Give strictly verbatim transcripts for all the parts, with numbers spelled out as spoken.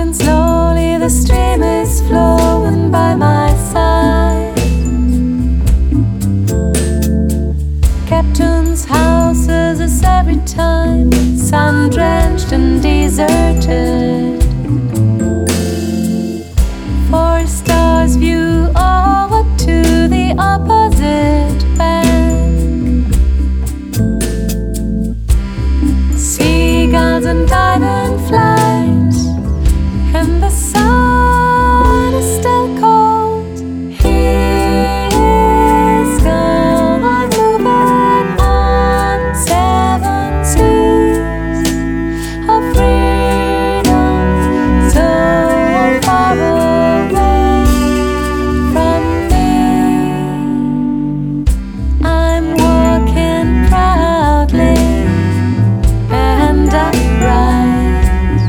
strolling slowly, the stream is flowing by my side. Captain's houses is every time sun-drenched and deserted. Four stars view over to the opposite bank. Seagulls and diamond flight, and the sun is still cold. He is gone, I'm moving on seven seas of freedom, so far away from me. I'm walking proudly and upright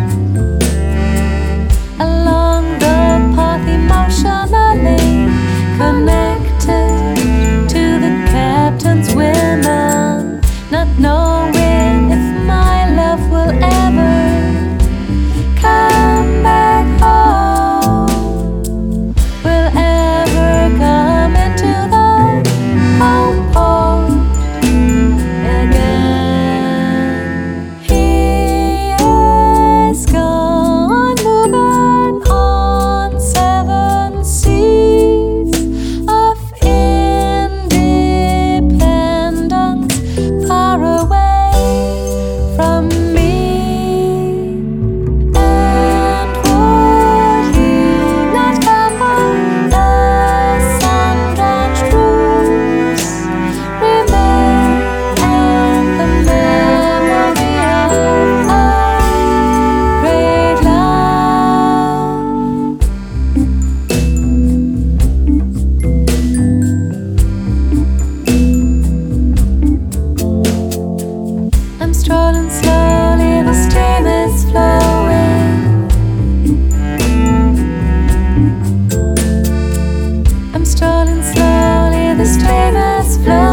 along the path, emotionally connected to the captain's women, not knowing if my love will ever come back home, will ever come into the home port again. He is gone, moving on seven seas of independence, far away from me. And would he not come back? The sun-drenched roofs remain, and the memory of our great love. I'm strolling slowly, the stream is flowing. I'm strolling slowly, the stream is flowing.